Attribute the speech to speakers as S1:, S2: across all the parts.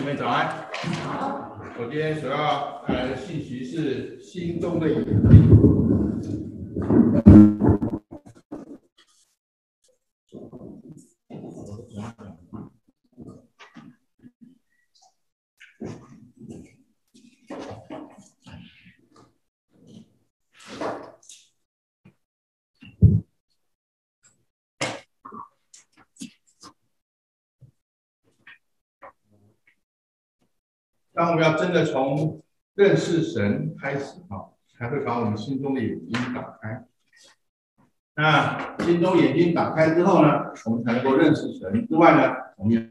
S1: 妹早安。我今天所要带来的信息是心中的眼睛。当我们要真的从认识神开始才会把我们心中的眼睛打开。那心中眼睛打开之后呢，我们才能够认识神。之外呢，我们也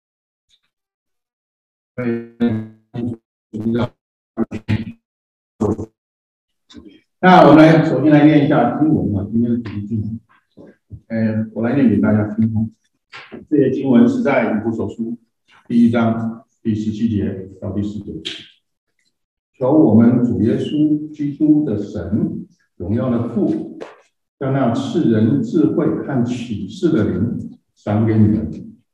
S1: 那我们首先来念一下经文今天的主题经文。我来念给大家听。这些经文是在以弗所书第1章第17节到第19节。求我们主耶稣基督的神，荣耀的父，将那赐人智慧和启示的灵赏给你们，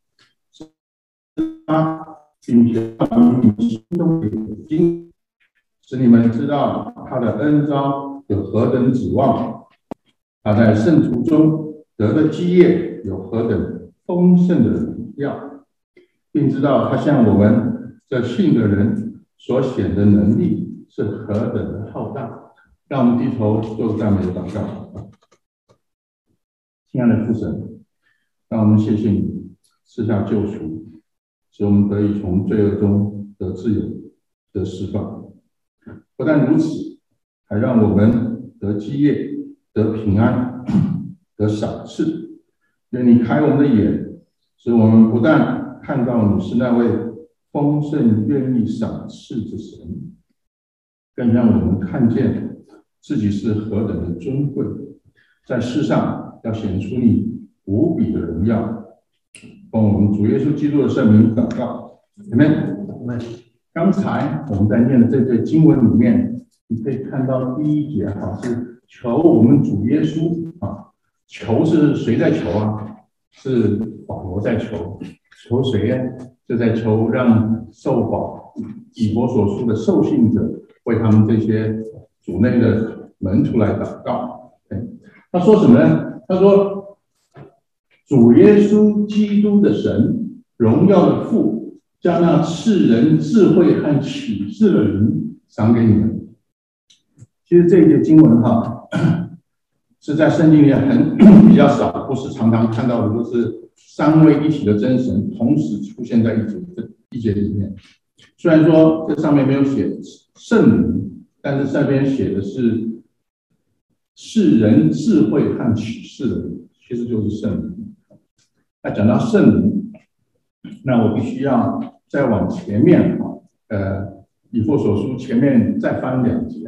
S1: 并且让你们心中的眼睛，使你们知道他的恩召有何等指望，他在圣徒中得的基业有何等丰盛的荣耀，并知道他向我们这信的人所显的能力是何等的浩大。让我们低头做赞美的祷告。亲爱的父神，让我们谢谢你赐下救赎，使我们得以从罪恶中得自由、得释放。不但如此，还让我们得基业、得平安、得赏赐。愿你开我们的眼，使我们不但看到你是那位丰盛愿意赏赐之神，更让我们看见自己是何等的尊贵，在世上要显出你无比的荣耀。奉我们主耶稣基督的圣名祷告，阿们。刚才我们在念的这节经文里面，你可以看到第1节是求我们主耶稣求是谁在求啊？是保罗在求。求谁呢？就在求让受保以弗所书的受信者为他们这些主内的门徒来祷告。他说什么呢？他说主耶稣基督的神，荣耀的父，将那赐人智慧和启示的灵赏给你们。其实这一节经文是在圣经里比较少，不是常常看到的，都是三位一体的真神同时出现在一节里面。虽然说这上面没有写圣灵，但是这边写的是赐人智慧和启示的灵，其实就是圣灵。那讲到圣灵，那我必须要再往前面以弗所书前面再翻2节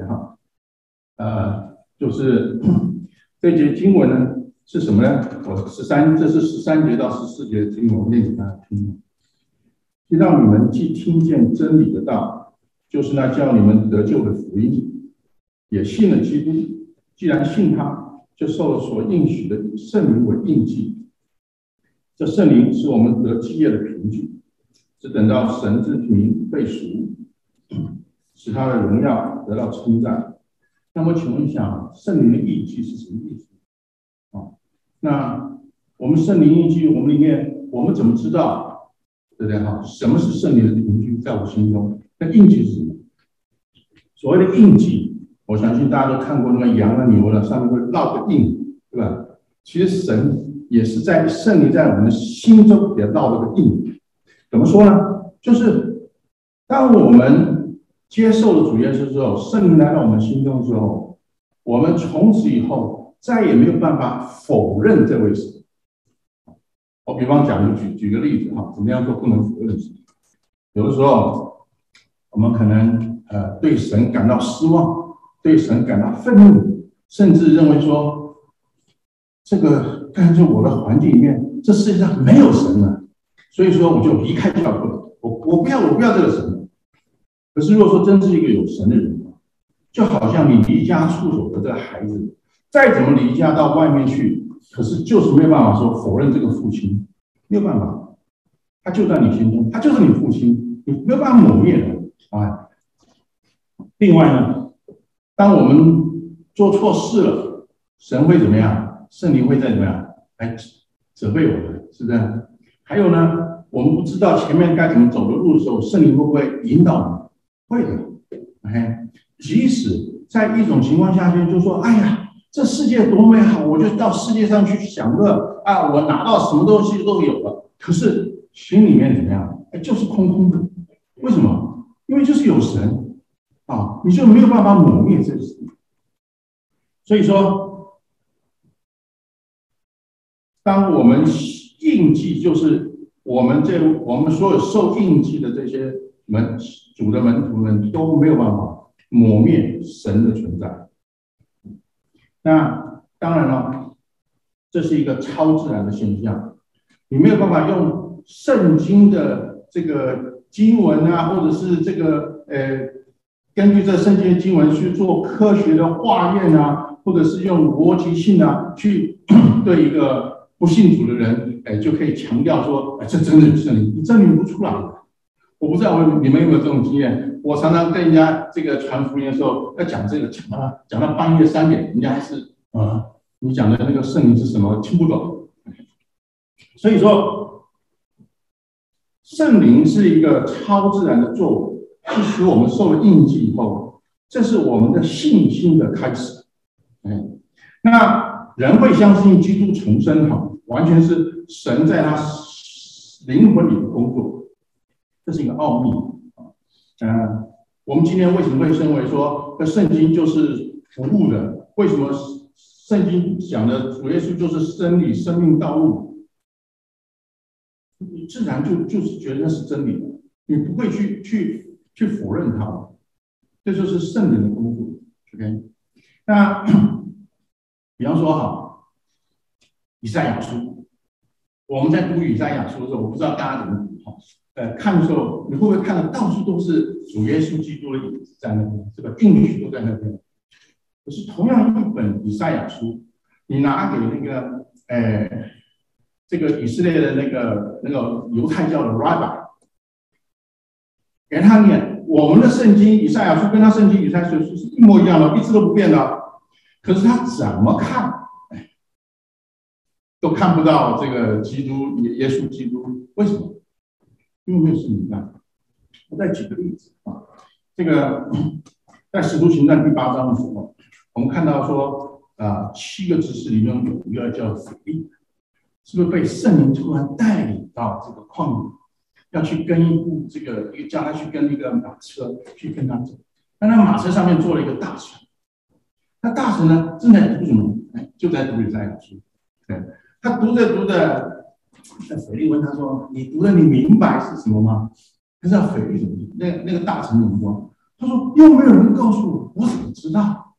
S1: 就是这节经文呢是什么呢？这是13节到14节的经文，我念给大家听。听到你们既听见真理的道，就是那叫你们得救的福音，也信了基督。既然信他，就受了所应许的以圣灵为印记。这圣灵是我们得基业的凭据，只等到神之名被赎，使他的荣耀得到称赞。那么请问一下，圣灵的印记是什么意思？那我们圣灵印记，我们里面我们怎么知道，对不对什么是圣灵的凭据在我心中？那印记是什么？所谓的印记，我相信大家都看过那个羊啊牛了，上面会烙个印，对吧？其实神也是在圣灵在我们心中也烙了个印。怎么说呢？就是当我们接受了主耶稣之后，圣灵来到我们心中之后，我们从此以后再也没有办法否认这位神。我比方讲，举个例子怎么样说不能否认神？有的时候我们可能对神感到失望，对神感到愤怒，甚至认为说这个看在我的环境里面，这世界上没有神了，所以说我就离开教会，我不要这个神。可是如果说真是一个有神的人，就好像你离家出走的这个孩子，再怎么离家到外面去，可是就是没有办法说否认这个父亲，没有办法。 他就在你心中，他就是你父亲，你没有办法抹灭的啊。另外呢，当我们做错事了，神会怎么样？圣灵会再怎么样来责备我们，是不是？还有呢，我们不知道前面该怎么走的路的时候，圣灵会不会引导我们？会的。OK， 即使在一种情况下就说，哎呀，这世界多美好，我就到世界上去享乐啊，我拿到什么东西都有了。可是心里面怎么样？就是空空的。为什么？因为就是有神啊，你就没有办法抹灭这个事。所以说，当我们印记，就是我们所有受印记的这些主的门徒们都没有办法抹灭神的存在。那当然了，这是一个超自然的现象，你没有办法用圣经的这个经文啊，或者是这个根据这圣经的经文去做科学的化验啊，或者是用逻辑性啊去对一个不信主的人，就可以强调说，这真的是圣灵，你证明不出来的。我不知道你们有没有这种经验？我常常跟人家这个传福音的时候，要讲这个，讲到半夜3点，人家还是你讲的那个圣灵是什么，听不懂。所以说，圣灵是一个超自然的作为，是使我们受了印记以后，这是我们的信心的开始。那人会相信基督重生，完全是神在他灵魂里的工作，这是一个奥秘。我们今天为什么会认为说圣经就是服务的？为什么圣经讲的主耶稣就是真理、生命、道路？你自然就是觉得那是真理的，你不会去否认它，这就是圣灵的工作。OK， 那比方说以赛亚书，我们在读以赛亚书的时候，我不知道大家怎么读看的时候，你会不会看到到处都是主耶稣基督的影子在那边，这个应许都在那边？可是同样一本以赛亚书，你拿给那个这个以色列的那个犹太教的 rabbi 给他念，我们的圣经以赛亚书跟他圣经以赛亚书是一模一样的，一字都不变的。可是他怎么看，都看不到这个基督耶稣基督，为什么？因为没有圣灵在。我再举个例子这个在使徒行传第8章的时候，我们看到说7个执事里面有一个叫腓力，是不是被圣灵突然带领到这个旷野，要去跟叫他去跟一个马车去跟他走，那马车上面坐了一个大臣，那大臣呢正在读什么？就在读以赛亚书。他读着。那腓力问他说：“你读的你明白是什么吗？”可是腓力怎么那个大臣怎么说？他说：“又没有人告诉我，我怎么知道？”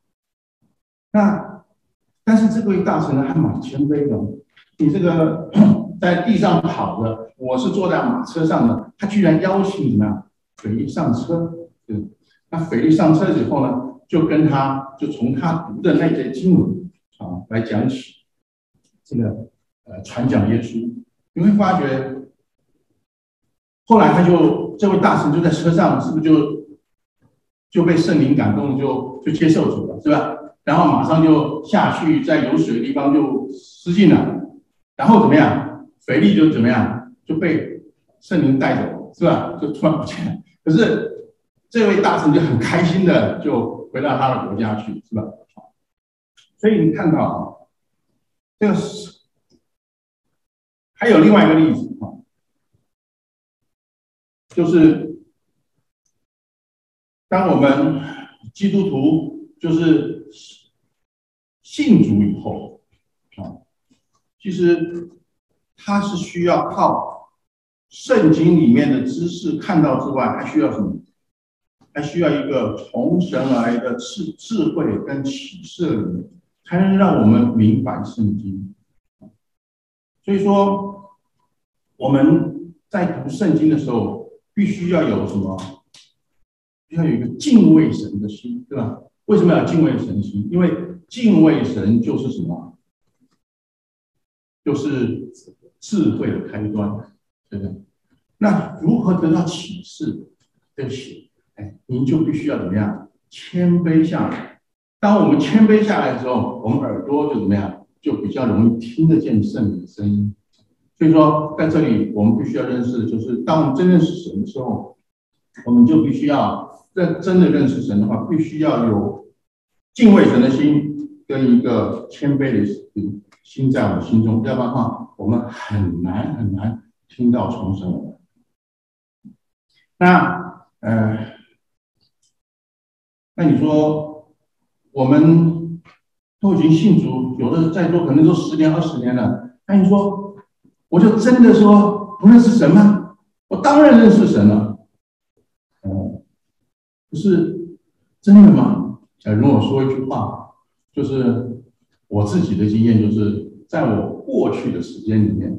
S1: 但是这位大臣呢还蛮谦卑的。你这个在地上跑的，我是坐在马车上的，他居然邀请你们腓力上车。那腓力上车以后呢，就从他读的那节经文来讲起这个传讲耶稣。你会发觉，后来这位大臣就在车上，是不是就被圣灵感动，就接受主了，是吧？然后马上就下去，在有水的地方就失禁了，然后怎么样？腓力就怎么样？就被圣灵带走，是吧？就突然不见了。可是这位大臣就很开心的就回到他的国家去，是吧？所以你看到这个还有另外一个例子就是当我们基督徒就是信主以后其实他是需要靠圣经里面的知识看到之外，还需要什么？还需要一个从神而来的智慧跟启示，才能让我们明白圣经。所以说，我们在读圣经的时候，必须要有什么？要有一个敬畏神的心，对吧？为什么要敬畏神的心？因为敬畏神就是什么？就是智慧的开端，对不对？ 那如何得到启示？对不起，您就必须要怎么样？谦卑下来。当我们谦卑下来的时候，我们耳朵就怎么样？就比较容易听得见圣灵的声音。所以说，在这里我们必须要认识的就是，当我们真认识神的时候，我们就必须要真的认识神的话，必须要有敬畏神的心跟一个谦卑的心在我们心中，要不然的话，我们很难听到从神而来。那你说我们都已经信主，有的再多可能都10年、20年了，那你说我就真的说不认识神吗？我当然认识神了。不是真的吗？容我说一句话，就是我自己的经验，就是在我过去的时间里面，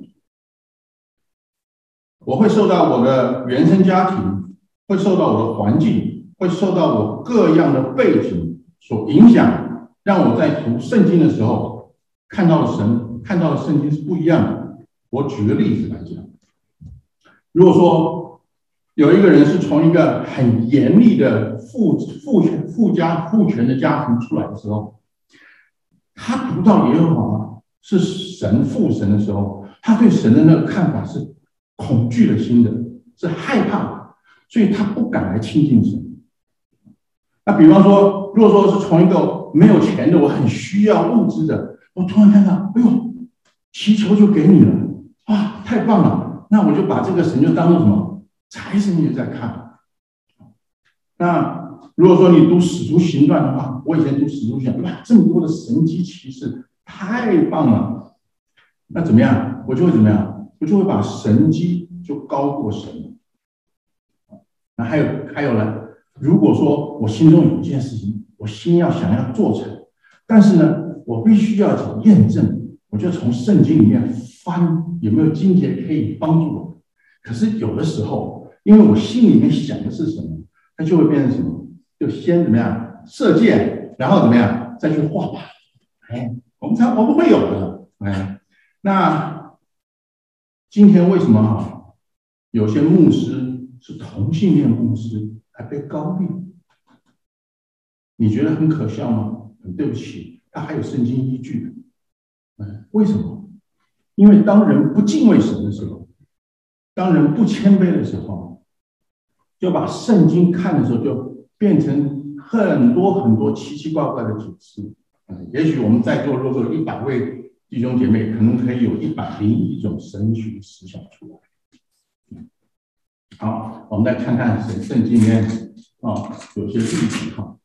S1: 我会受到我的原生家庭，会受到我的环境，会受到我各样的背景所影响，让我在读圣经的时候看到的神、看到的圣经是不一样的。我举个例子来讲，如果说有一个人是从一个很严厉的父权的家庭出来的时候，他读到耶和华是父神的时候，他对神的那个看法是恐惧的心的，是害怕的，所以他不敢来亲近神。那比方说，如果说是从一个没有钱的，我很需要物资的，我突然看到，哎呦，祈求就给你了，啊，太棒了！那我就把这个神就当做什么？财神爷在看。那如果说你读《使徒行传》的话，我以前读《使徒行传》，哇，这么多的神迹奇事，太棒了。那怎么样？我就会怎么样？我就会把神迹就高过神。那还有呢？如果说我心中有一件事情，我心想要做成，但是呢，我必须要去验证，我就从圣经里面翻有没有经节可以帮助我。可是有的时候，因为我心里面想的是什么，它就会变成什么？就先怎么样射箭，然后怎么样再去画靶。我们会有的。那今天为什么有些牧师是同性恋牧师还被高利？你觉得很可笑吗？对不起，他还有圣经依据的。为什么？因为当人不敬畏神的时候，当人不谦卑的时候，就把圣经看的时候，就变成很多奇奇怪怪的解释。也许我们在座如果有100位弟兄姐妹，可能可以有101种神学思想出来。好，我们再看看圣经里面有些例子哈。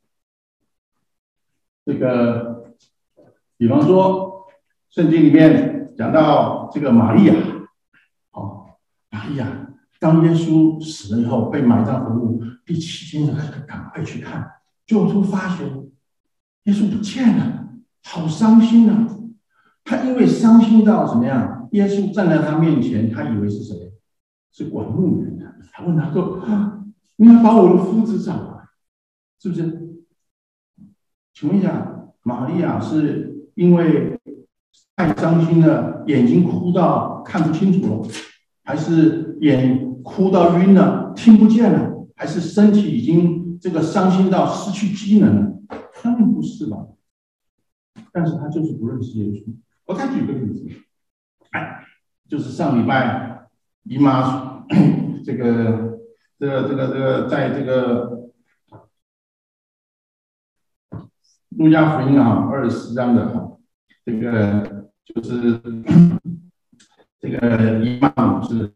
S1: 这个，比方说，圣经里面讲到这个玛利亚，玛利亚当耶稣死了以后被埋葬坟墓，第7天他赶快去看，就发现耶稣不见了，好伤心啊！他因为伤心到怎么样？耶稣站在他面前，他以为是谁？是管牧人的。他问他说：“你要把我的夫子找来，是不是？”请问一下，玛利亚是因为太伤心了，眼睛哭到看不清楚了，还是眼哭到晕了，听不见了，还是身体已经这个伤心到失去机能了？当然不是吧。但是他就是不认识耶稣。我再举个例子，就是上礼拜姨妈这个在这个路加福音24章的这个就是这个姨妈母是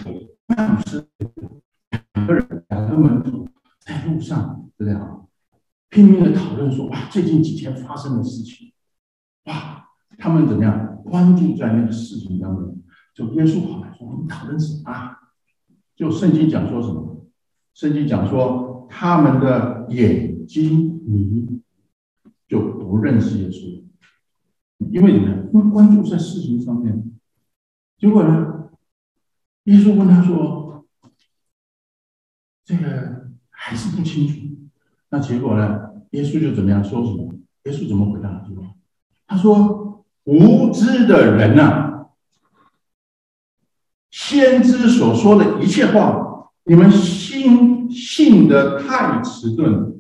S1: 2个门徒在路上，对不对拼命的讨论说，哇，最近几天发生的事情，哇，他们怎么样关注在那个事情当中。就耶稣跑来说，我们讨论什么？就圣经讲说什么？圣经讲说他们的眼睛迷，就不认识耶稣。因为怎么样？因为关注在事情上面。结果呢，耶稣问他说，这个还是不清楚。那结果呢，耶稣就怎么样说什么？耶稣怎么回答？他说无知的人先知所说的一切话，你们信得太迟钝了。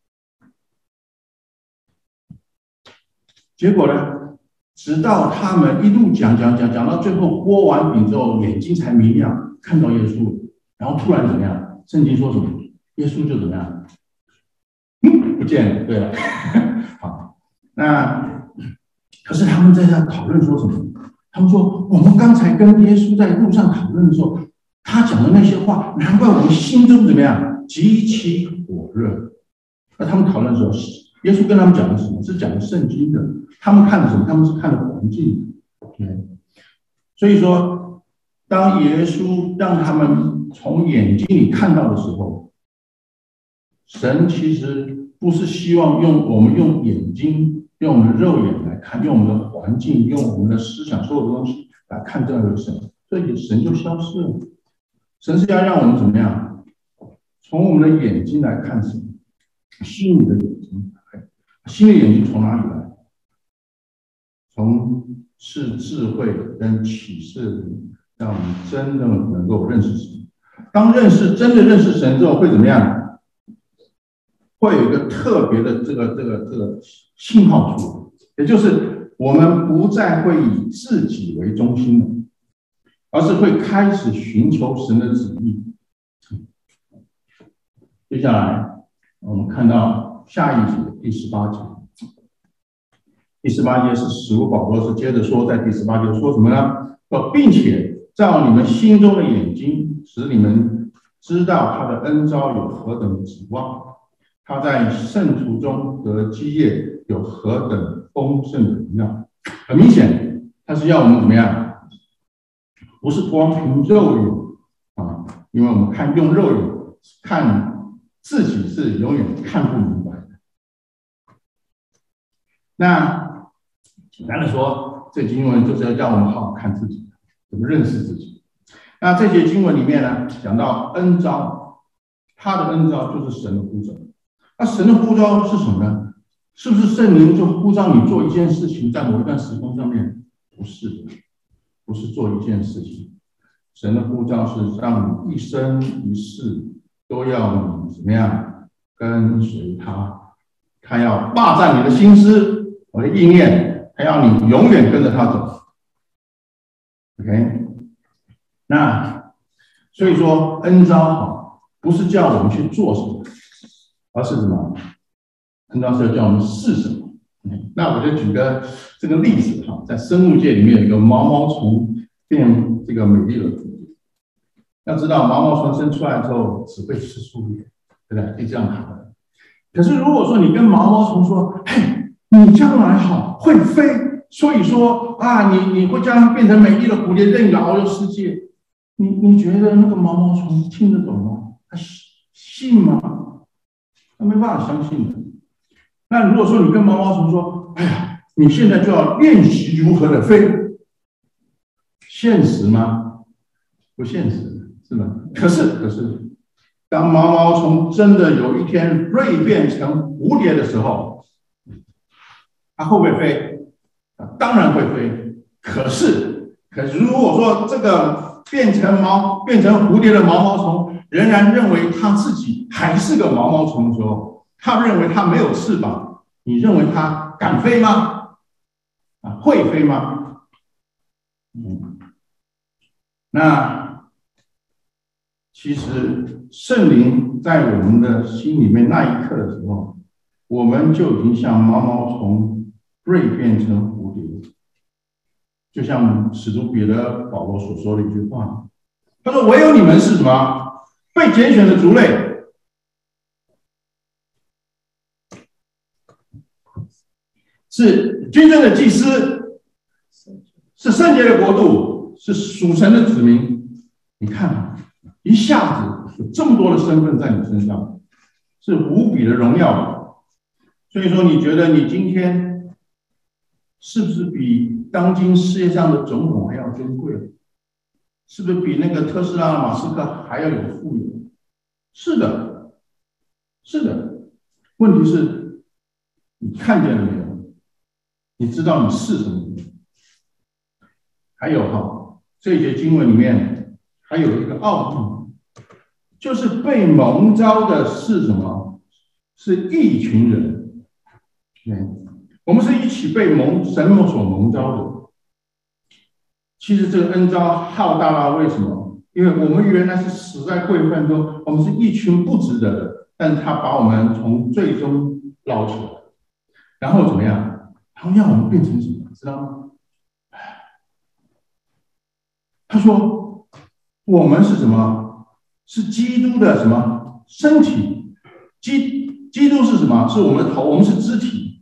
S1: 结果呢，直到他们一路讲到最后，剥完饼之后，眼睛才明亮，看到耶稣，然后突然怎么样？圣经说什么？耶稣就怎么样？不见了。对了，好，那可是他们在那讨论说什么？他们说，我们刚才跟耶稣在路上讨论的时候，他讲的那些话，难怪我们心中怎么样，极其火热。那他们讨论说，耶稣跟他们讲的是什么？是讲的圣经的。他们看的什么？他们是看的环境的。所以说，当耶稣让他们从眼睛里看到的时候，神其实不是希望我们用眼睛、用我们的肉眼来看，用我们的环境、用我们的思想所有的东西来看这个神，所以神就消失了。神是要让我们怎么样？从我们的眼睛来看神，心里的眼睛。心里眼睛从哪里来？从是智慧跟启示，让我们真的能够认识神。当真的认识神之后，会怎么样？会有一个特别的这个信号出来，也就是我们不再会以自己为中心了，而是会开始寻求神的旨意。接下来我们看到下一节第18节。第18节是使徒保罗是接着说，在第18节说什么呢？说，并且照你们心中的眼睛，使你们知道他的恩召有何等的指望，他在圣徒中得基业有何等丰盛的荣耀。很明显，他是要我们怎么样？不是光凭肉眼啊，因为我们用肉眼看自己是永远看不明白的。那简单的说，这经文就是要叫我们好好看自己，怎么认识自己。那这节经文里面呢，讲到恩召，他的恩召就是神的呼召。那神的呼召是什么呢？是不是圣灵就呼召你做一件事情，在某一段时空上面？不是的，不是做一件事情。神的呼召是让你一生一世都要你怎么样跟随他，他要霸占你的心思和意念。他要你永远跟着他走 ，OK？ 那所以说恩召不是叫我们去做什么，而是什么？恩召是要叫我们是什么。那我就举个这个例子哈，在生物界里面有一个毛毛虫变这个美丽的蝴蝶。要知道毛毛虫生出来之后只会吃树叶，对不对？就这样爬的。可是如果说你跟毛毛虫说，嘿，你将来好会飞，所以说啊，你会将来变成美丽的蝴蝶，任你遨游世界。你觉得那个毛毛虫听得懂吗？他信吗？他没办法相信的。那如果说你跟毛毛虫说，哎呀，你现在就要练习如何的飞，现实吗？不现实，是吧？可是，当毛毛虫真的有一天蜕变成蝴蝶的时候，它会不会飞？当然会飞。可是如果说这个变成蝴蝶的毛毛虫仍然认为它自己还是个毛毛虫的时候，他认为它没有翅膀，你认为它敢飞吗？会飞吗？那其实圣灵在我们的心里面那一刻的时候，我们就已经像毛毛虫蜕变成蝴蝶，就像使徒彼得保罗所说的一句话，他说：“唯有你们是什么？被拣选的族类，是君尊的祭司，是圣洁的国度，是属神的子民。”你看，一下子有这么多的身份在你身上，是无比的荣耀。所以说，你觉得你今天是不是比当今世界上的总统还要珍贵？是不是比那个特斯拉的马斯克还要有富有？是的，是的。问题是，你看见了没有？你知道你是什么？还有这一节经文里面还有一个奥秘，就是被蒙召的是什么？是一群人。我们是一起被神所蒙召的。其实这个恩召浩大了，为什么？因为我们原来是死在过犯中，我们是一群不值得的，但他把我们从最终捞起来，然后怎么样？然后让我们变成什么？知道吗？他说我们是什么？是基督的什么身体？基督是什么？是我们的头，我们是肢体。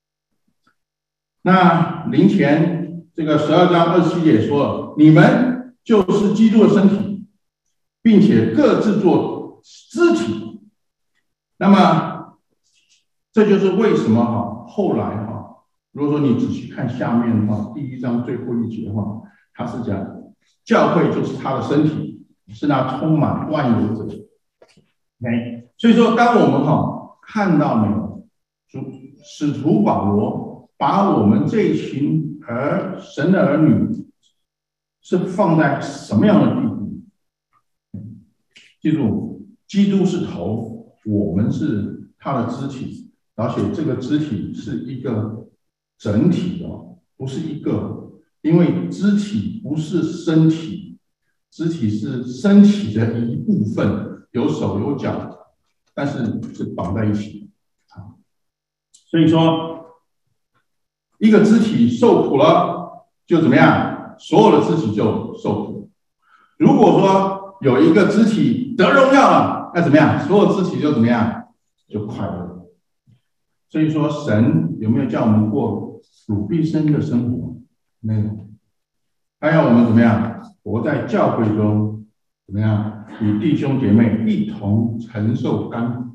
S1: 那林前这个12章27节说了，你们就是基督的身体，并且各自做肢体。那么这就是为什么后来如果说你仔细看下面第1章最后一节他是讲教会就是他的身体，是那充满万有者。所以说，当我们看到没有，使徒保罗把我们这一群神的儿女是放在什么样的地步？记住，基督是头，我们是他的肢体，而且这个肢体是一个整体的，不是一个，因为肢体不是身体，肢体是身体的一部分，有手有脚，但是是绑在一起的。所以说，一个肢体受苦了，就怎么样？所有的肢体就受苦。如果说有一个肢体得荣耀了，那怎么样？所有肢体就怎么样？就快乐。所以说，神有没有叫我们过主必生的生活？没有。他要我们怎么样？活在教会中，怎么样？与弟兄姐妹一同承受甘苦。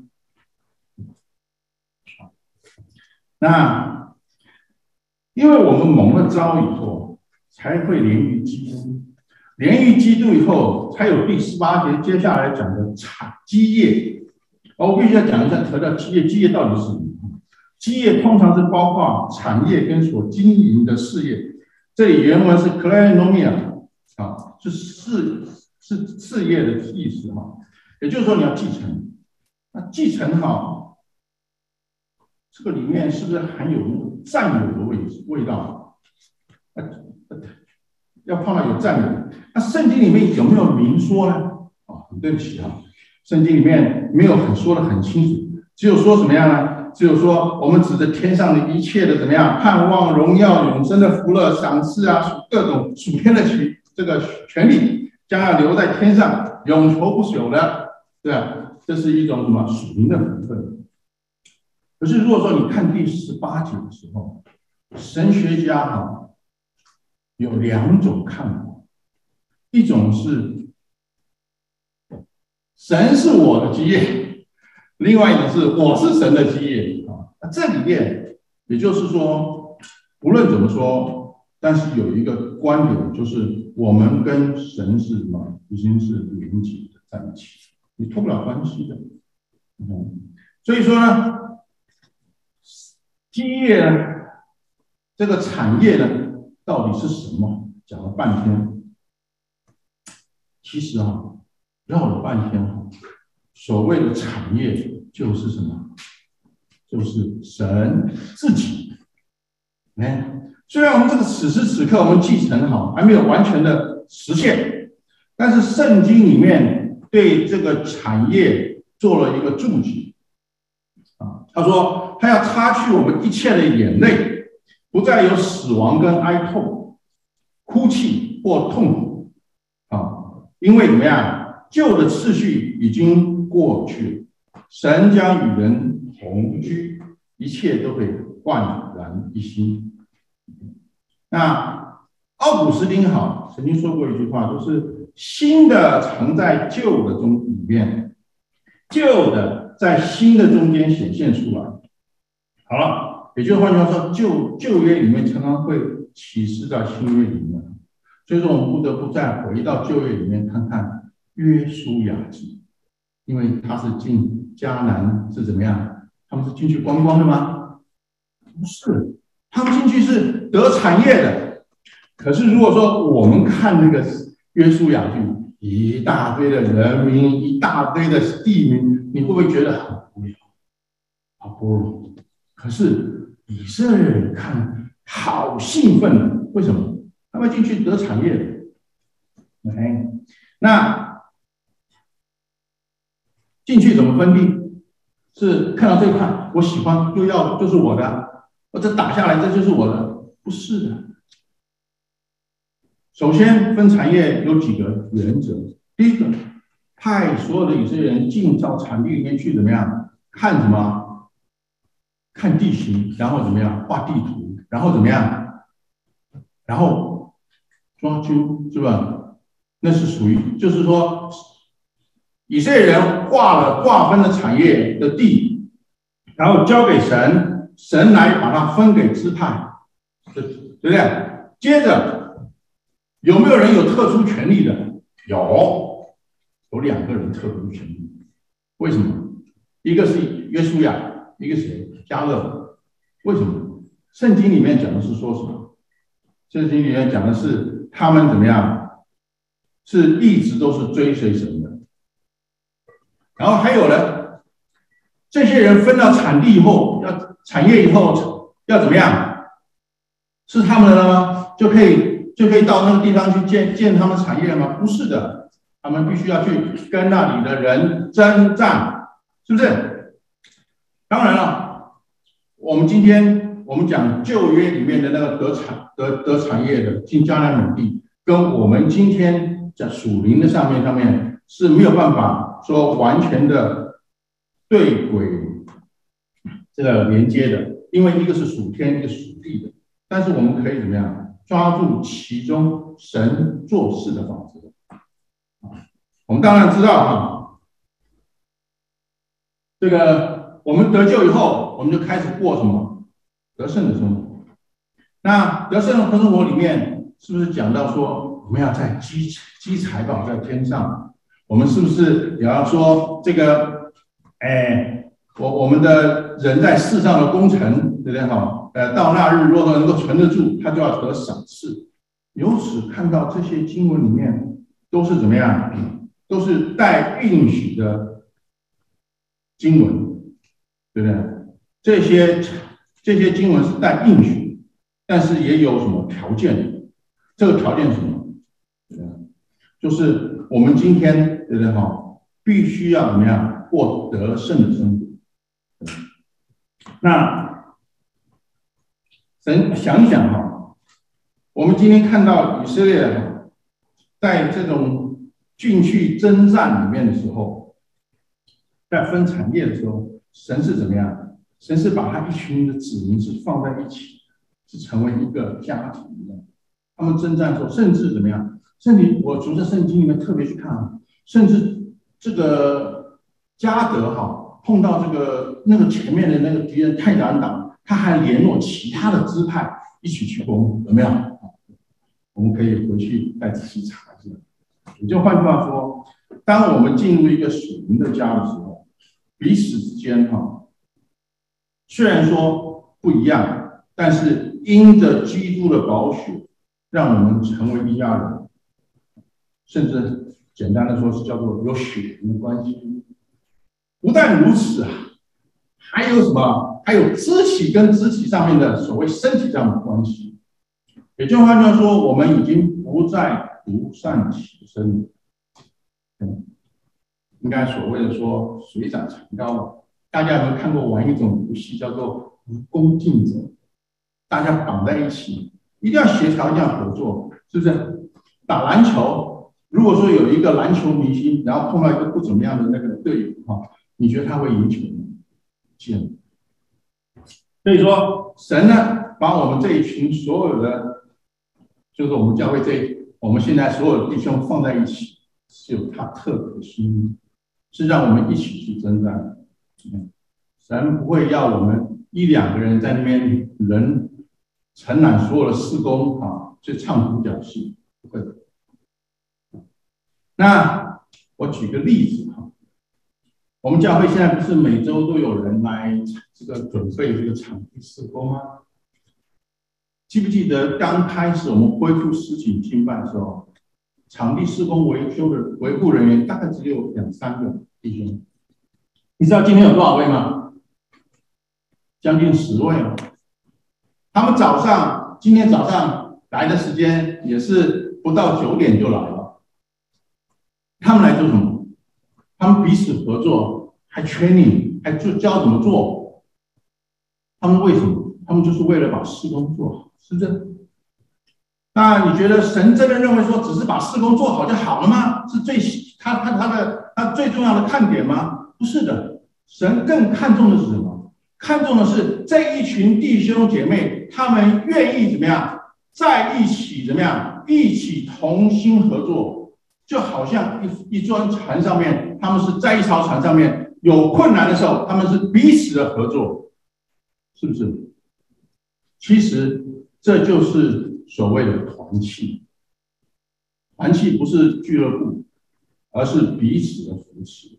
S1: 那因为我们蒙了召以后，才会连于基督，连于基督以后，才有第18节接下来讲的基业。我必须要讲一下，何叫基业？基业到底是什么？基业通常是包括产业跟所经营的事业。这里原文是 klenomia 是事业的意思也就是说你要继承。那继承这个里面是不是含有占有的味道？要碰到有占有。那圣经里面有没有明说呢？很对不起圣经里面没有说得很清楚，只有说什么样呢？只有说我们指着天上的一切的怎么样，盼望、荣耀、永生的福乐、赏赐各种属天的这个权利，将要留在天上，永存不朽的，对吧？这是一种什么属灵的本分。可是如果说你看第18节的时候，神学家有2种看法，一种是神是我的基业，另外一种是我是神的基业这里面也就是说，不论怎么说，但是有一个观点，就是我们跟神是什么，已经是连结的在一起，你脱不了关系的。所以说呢，基业呢，这个产业呢，到底是什么？讲了半天，其实绕了半天所谓的产业就是什么？就是神自己。虽然我们这个此时此刻我们继承还没有完全的实现，但是圣经里面对这个产业做了一个注解他说他要擦去我们一切的眼泪，不再有死亡跟哀痛、哭泣或痛苦因为怎么样？旧的次序已经过去了，神将与人同居，一切都会焕然一新。那奥古斯丁曾经说过一句话，就是新的藏在旧的里面，旧的在新的中间显现出来。好了，也就是换句话说，旧约里面常常会启示到新约里面，所以说我们不得不再回到旧约里面看看约书亚记，因为他是进迦南是怎么样？他们是进去观光的吗？不是，他们进去是得产业的。可是如果说我们看那个约书亚记， 一大堆的人民，一大堆的地名，你会不会觉得很无聊、好不容易？可是以色列人看好兴奋，为什么？他们进去得产业了。OK， 那进去怎么分地？是看到这一块我喜欢，就是我的，我这打下来这就是我的，不是的。首先分产业有几个原则，第一个，派所有的以色列人进到产地里面去，怎么样？看什么？看地形，然后怎么样？画地图，然后怎么样？然后抓阄，是吧？那是属于，就是说，以色列人划分了产业的地，然后交给神，神来把它分给支派，对不对？接着有没有人有特殊权利的？有2个人特殊权利，为什么？一个是约书亚，一个谁？迦勒。为什么？圣经里面讲的是说什么？圣经里面讲的是他们怎么样？是一直都是追随神的。然后还有呢，这些人分到产地以后，产业以后要怎么样？是他们的了吗？就可以到那个地方去建他们产业了吗？不是的，他们必须要去跟那里的人征战，是不是？当然了，今天我们讲旧约里面的那个得产业的进迦南美地，跟我们今天在属灵的上面是没有办法说完全的对轨这个连接的，因为一个是属天，一个属地的。但是我们可以怎么样抓住其中神做事的法则？我们当然知道哈，这个我们得救以后，我们就开始过什么得胜的生活。那得胜的生活里面，是不是讲到说我们要在积财宝在天上？我们是不是也要说这个？我们的人在世上的工程，对不对？哈，到那日若能够存得住，他就要得赏赐。由此看到这些经文里面都是怎么样？都是带应许的经文，对不对？这些经文是带应许，但是也有什么条件的？这个条件是什么？就是我们今天，对不对？哈，必须要怎么样过得胜的生活？那想一想哈，我们今天看到以色列在这种进去征战里面的时候，在分产业的时候，神是怎么样？神是把他一群的子民是放在一起，是成为一个家庭的。他们征战的时候，甚至怎么样？甚至我从这圣经里面特别去看，甚至这个迦得哈碰到那个前面的那个敌人太难党，他还联络其他的支派一起去攻，有没有？我们可以回去再仔细查一下。也就换句话说，当我们进入一个属灵的家的时候，彼此之间虽然说不一样，但是因着基督的宝血，让我们成为一家人，甚至简单的说是叫做有血缘的关系。不但如此啊，还有什么？还有肢体跟肢体上面的所谓身体上的关系。也就换句话说，我们已经不再独善其身，应该所谓的说水涨船高了。大家有没有看过玩一种游戏叫做蜈蚣竞走？大家绑在一起，一定要协调，一定要合作，是不是？打篮球，如果说有一个篮球明星，然后碰到一个不怎么样的那个队友你觉得他会赢球吗？见。所以说，神呢，把我们这一群所有的，就是我们教会我们现在所有的弟兄放在一起，是有他特别的心意，是让我们一起去征战。神不会要我们1-2个人在那边承揽所有的事工去唱独角戏，不会的。那我举个例子我们教会现在不是每周都有人来准备这个场地事工吗？记不记得刚开始我们恢复实体敬拜的时候， 场地施工维修的维护人员大概只有2、3个弟兄。你知道今天有多少位吗？将近10位哦。他们今天早上来的时间也是不到9点就来了。他们来做什么？他们彼此合作，还 training， 还教怎么做。他们为什么？他们就是为了把事工做好，是不是？那你觉得神真的认为说只是把事工做好就好了吗？是他最重要的看点吗？不是的，神更看重的是什么？看重的是这一群弟兄姐妹，他们愿意怎么样，在一起怎么样，一起同心合作，就好像一艘船上面，他们是在一艘船上面，有困难的时候，他们是彼此的合作，是不是？其实这就是所谓的团契。团契不是俱乐部，而是彼此的扶持。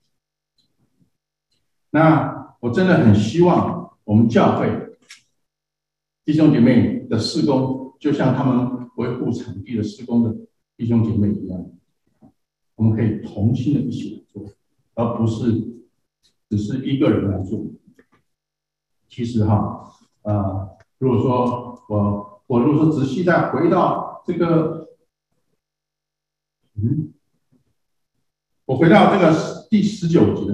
S1: 那我真的很希望我们教会弟兄姐妹的事工，就像他们维护场地的事工的弟兄姐妹一样，我们可以同心的一起来做，而不是只是一个人来做。其实如果说我如果说仔细再回到这个，我回到这个第19节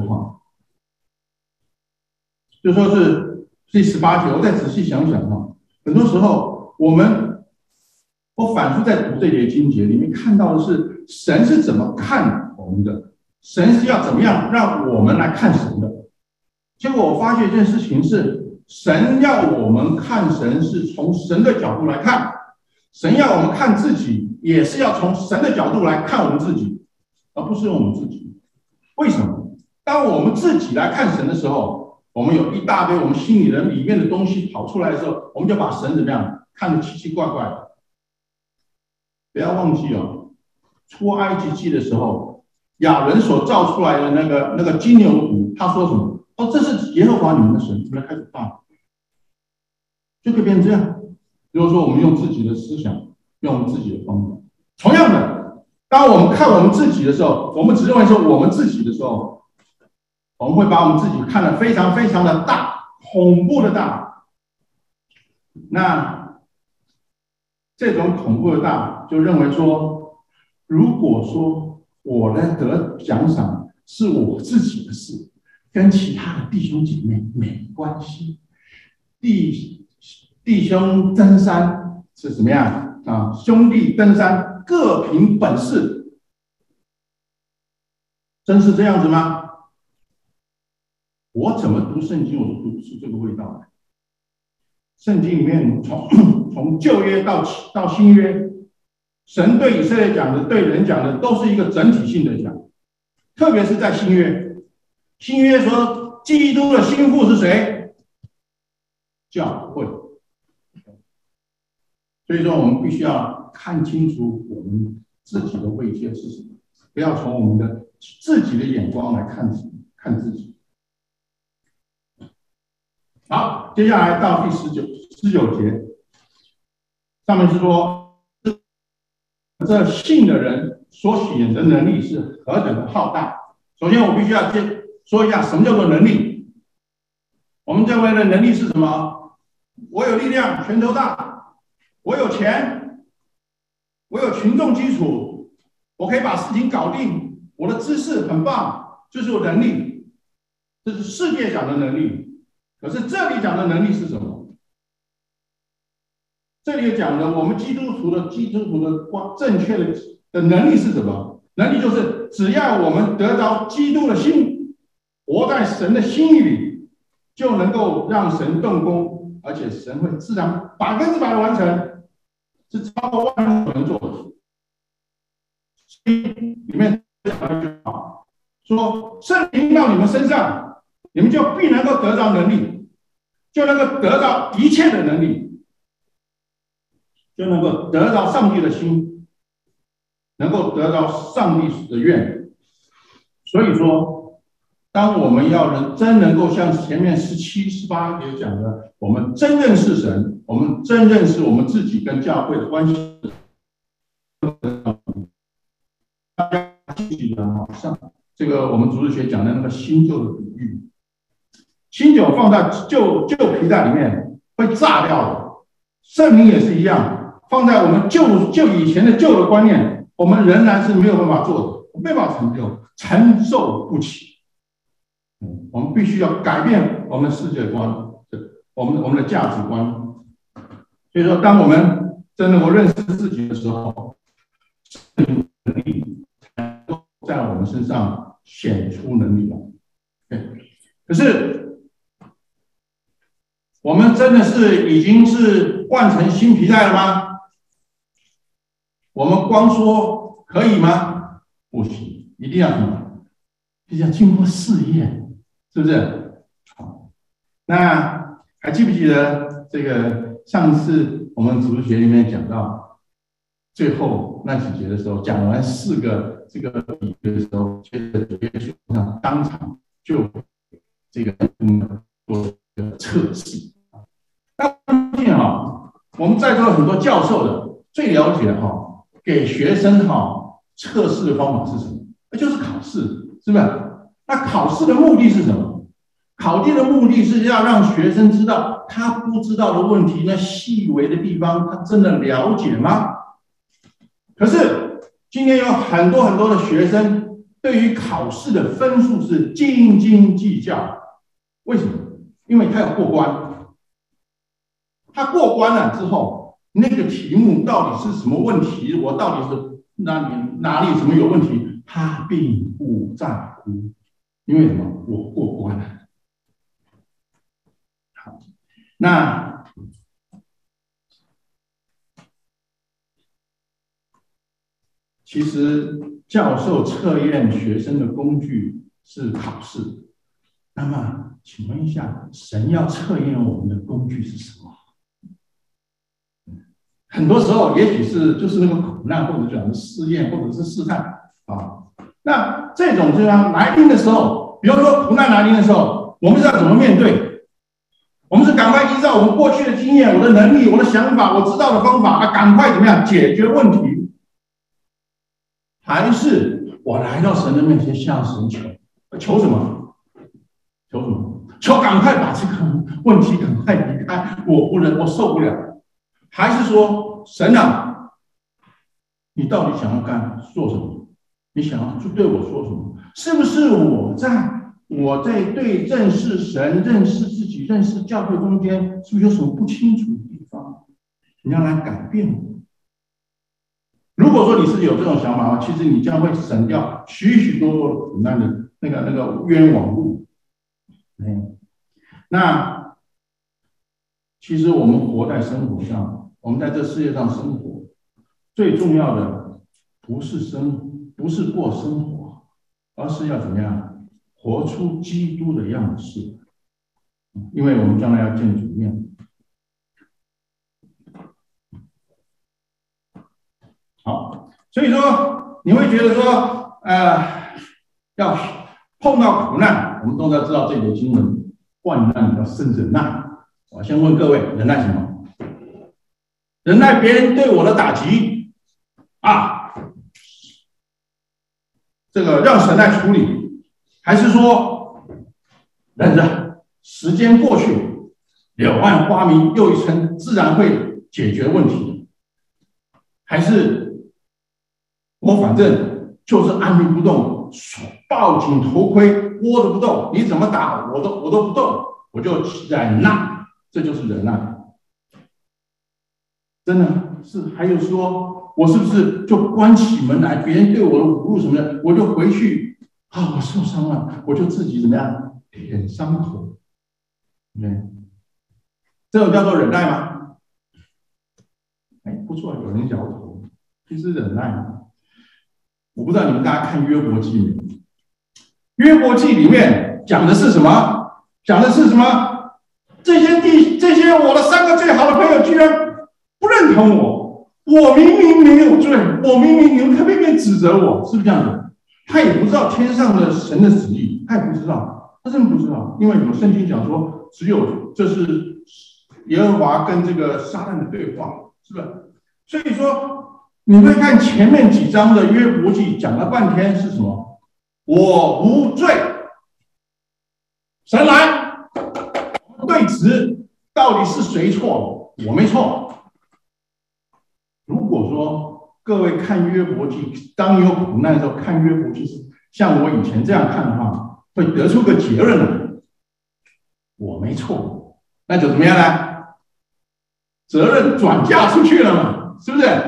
S1: 就说是第18节，我再仔细想想很多时候我反复在读这节经节里面看到的是神是怎么看我们的，神是要怎么样让我们来看神的。结果我发现一件事情是，神要我们看神是从神的角度来看，神要我们看自己也是要从神的角度来看我们自己，而不是用我们自己。为什么？当我们自己来看神的时候，我们有一大堆我们心里面的东西跑出来的时候，我们就把神怎么样看得奇奇怪怪的。不要忘记出埃及记的时候，亚伦所造出来的那个金牛犊，他说什么？这是耶和华你们的神，你们来开始拜，就可以变成这样。如果说我们用自己的思想，用我们自己的方法，同样的，当我们看我们自己的时候，我们只认为说我们自己的时候，我们会把我们自己看得非常非常的大，恐怖的大。那这种恐怖的大，就认为说，如果说我的得奖赏是我自己的事，跟其他的弟兄姐妹没关系。弟兄登山是怎么样兄弟登山各凭本事，真是这样子吗？我怎么读圣经，我都读不出这个味道来。圣经里面从旧约到新约，神对以色列讲的，对人讲的，都是一个整体性的讲。特别是在新约，新约说基督的心腹是谁？教会。所以说，我们必须要看清楚我们自己的位阶是什么，不要从我们的自己的眼光来看自己。好，接下来到第19节，上面是说，这信的人所显的能力是何等的浩大。首先，我必须要先说一下什么叫做能力。我们认为的能力是什么？我有力量，拳头大，我有钱，我有群众基础，我可以把事情搞定，我的知识很棒，这是我能力，这是世界讲的能力。可是这里讲的能力是什么？这里讲的我们基督徒的正确的能力是什么？能力就是只要我们得着基督的心，活在神的心意里，就能够让神动工，而且神会自然100%的完成，是超过万人所能做的。里面说圣灵到你们身上，你们就必能够得着能力，就能够得到一切的能力，就能够得到上帝的心，能够得到上帝的愿。所以说，当我们要真能够像前面17、18节讲的，我们真认识神，我们真认识我们自己跟教会的关系， 记得上这个我们主日学讲的那个新旧的比喻，新酒放在旧皮袋里面会炸掉的，圣灵也是一样，放在我们以前的旧的观念，我们仍然是没有办法做的，没办法成就，承受不起。我们必须要改变我们的世界观，我们的价值观。所以说，当我们真的认识自己的时候，圣灵的能力才能在我们身上显出能力来。可是，我们真的是已经是换成新皮带了吗？我们光说可以吗？不行，一定要什么？一定要经过试验，是不是？好，那还记不记得这个上次我们主日学里面讲到最后那几节的时候，讲完4个这个比喻的时候，接着耶稣上当场就这个做一个测试。那相信我们在座很多教授的最了解给学生测试的方法是什么？那就是考试，是不是？那考试的目的是什么？考试的目的是要让学生知道他不知道的问题，那细微的地方他真的了解吗？可是今天有很多的学生对于考试的分数是斤斤计较，为什么？因为他要过关。他过关了之后，那个题目到底是什么问题？我到底是哪里什么有问题？他并不在乎，因为什么？我过关了。好，那其实教授测验学生的工具是考试。那么，请问一下，神要测验我们的工具是什么？很多时候，也许就是那个苦难，或者讲的试验，或者是试探啊。那这种地方来临的时候，比如说苦难来临的时候，我们是要怎么面对？我们是赶快依照我们过去的经验、我的能力、我的想法、我知道的方法，赶快怎么样解决问题？还是我来到神的面前向神求什么？求什么？求赶快把这个问题赶快离开，我不能，我受不了。还是说，神啊，你到底想要做什么？你想要对我说什么？是不是我在对认识神、认识自己、认识教会中间，是不是有什么不清楚的地方？你要来改变我。如果说你是有这种想法的话，其实你将会省掉许多的苦难的那个冤枉路。那其实我们活在生活上。我们在这世界上生活，最重要的不是过生活，而是要怎么样活出基督的样式。因为我们将来要见主面。好，所以说你会觉得说，要碰到苦难，我们都要知道这个经文，患难要生忍耐。我先问各位，忍耐什么？忍耐别人对我的打击这个让神来处理，还是说忍着时间过去，柳暗花明又一村，自然会解决问题？还是我反正就是按兵不动，抱紧头盔，窝着不动，你怎么打我都不动，我就忍耐，这就是忍耐。真的是，还有说，我是不是就关起门来，别人对我的侮辱什么的，我就回去我受伤了，我就自己怎么样舔伤口？这种叫做忍耐吗？不错，有人摇头。其实忍耐，我不知道你们大家看约伯记没有？约伯记里面讲的是什么？讲的是什么？这些我的3个最好的朋友居然不认同我，我明明没有罪，我明明你们可不可以指责我？是不是这样的？他也不知道天上的神的旨意，他也不知道，他真的不知道，因为什么？圣经讲说，只有这是耶和华跟这个撒旦的对话，是不是？所以说， 你会看前面几章的约伯记，讲了半天是什么？我无罪，神来，对质，到底是谁错？我没错。如果说各位看约伯记，当你有苦难的时候，看约伯记是像我以前这样看的话，会得出个结论来：我没错，那就怎么样呢？责任转嫁出去了嘛，是不是？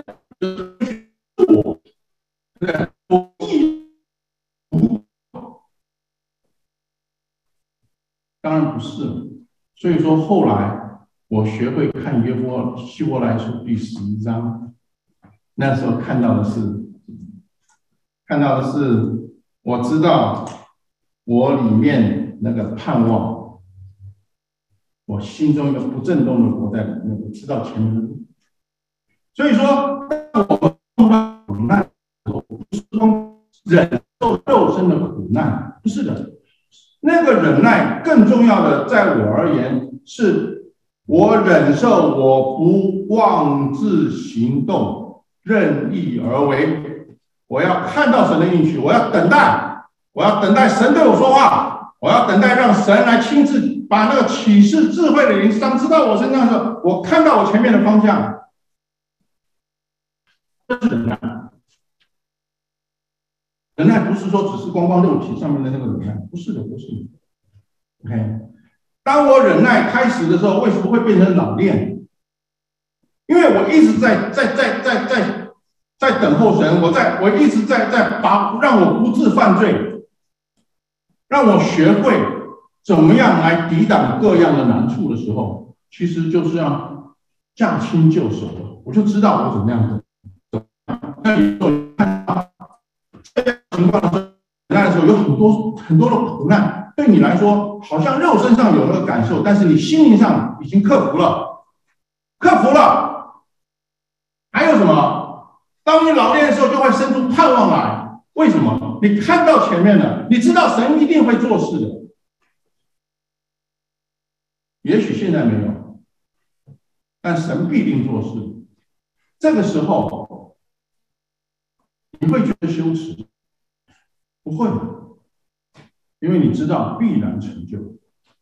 S1: 当然不是。所以说后来我学会看希伯来书第11章，那时候看到的是，我知道我里面那个盼望，我心中一个不震动的国在里面，我知道前面的路。所以说，苦难不是说忍受肉身的苦难，不是的。那个忍耐更重要的，在我而言，是我忍受，我不妄自行动，任意而为。我要看到神的应许，我要等待，神对我说话，我要等待让神来亲自把那个启示智慧的灵赏赐到我身上的时候，我看到我前面的方向。这是忍耐。忍耐不是说只是光光肉体上面的那个忍耐，不是的，不是的。OK， 当我忍耐开始的时候，为什么会变成老练？因为我一直在等候神，我一直在让我不致犯罪，让我学会怎么样来抵挡各样的难处的时候，其实就是要驾轻就熟了。我就知道我怎么样的。那你看到这样情况的时候，忍耐的时候有很多的苦难，对你来说好像肉身上有那个感受，但是你心灵上已经克服了。还有什么？当你老练的时候，就会生出盼望来。为什么？你看到前面了，你知道神一定会做事的。也许现在没有，但神必定做事。这个时候，你会觉得羞耻？不会，因为你知道必然成就。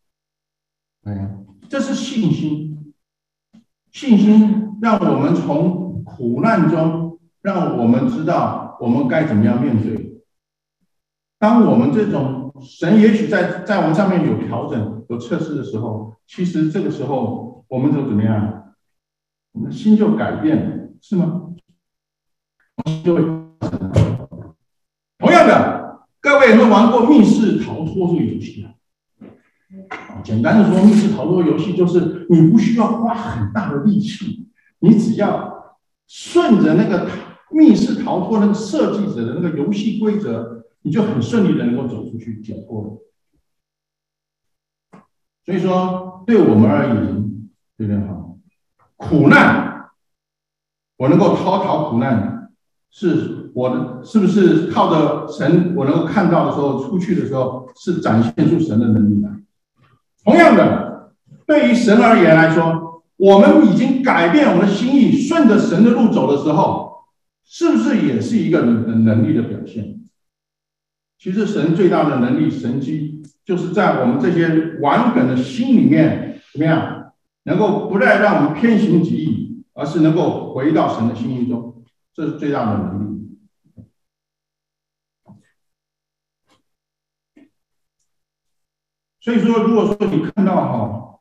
S1: 这是信心。信心让我们从苦难中，让我们知道我们该怎么样面对。当我们这种神也许在我们上面有调整、有测试的时候，其实这个时候我们就怎么样？我们的心就改变了，是吗？就会同样的，各位有没有玩过密室逃脱这个游戏啊？简单的说，密室逃脱游戏就是你不需要花很大的力气，你只要顺着那个密室逃脱那个设计者的那个游戏规则，你就很顺利的能够走出去解脱了。所以说，对我们而言，对不对？好，苦难，我能够逃苦难，是不是靠着神？我能够看到的时候，出去的时候，是展现出神的能力来。同样的，对于神而言来说，我们已经改变我们的心意，顺着神的路走的时候，是不是也是一个能力的表现？其实神最大的能力神迹，就是在我们这些顽梗的心里面，怎么样能够不再让我们偏行己意，而是能够回到神的心意中，这是最大的能力。所以说，如果说你看到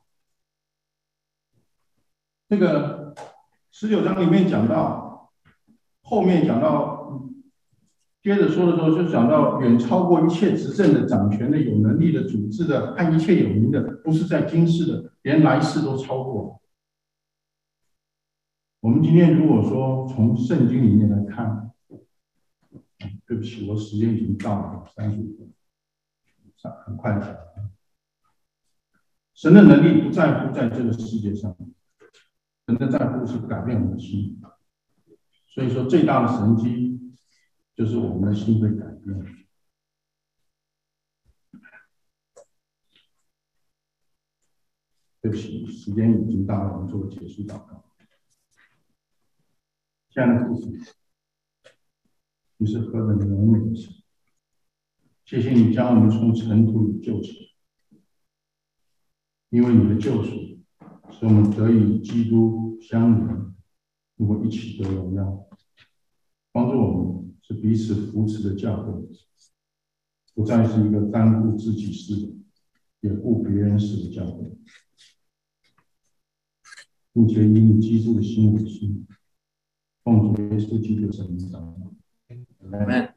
S1: 这个19章里面讲到，后面讲到，接着说的时候就讲到远超过一切执政的、掌权的、有能力的、组织的、和一切有名的，不是在今世的，连来世都超过。我们今天如果说从圣经里面来看，对不起，我时间已经到了35分，很快讲。神的能力不在乎在这个世界上，神的在乎是改变我们的心。所以说，最大的神迹就是我们的心被改变。对不起，时间已经到了，我们做个结束祷告。亲爱的父神， 你是何等柔美的神！谢谢你将我们从尘土里救出，因为你的救赎，使我们得以与基督相连，如果一起得荣耀，帮助我们是彼此扶持的教会，不再是一个单顾自己事的，也顾别人事的教会，并且以你基督的心为心，奉主耶稣基督的圣名祷告。Amen。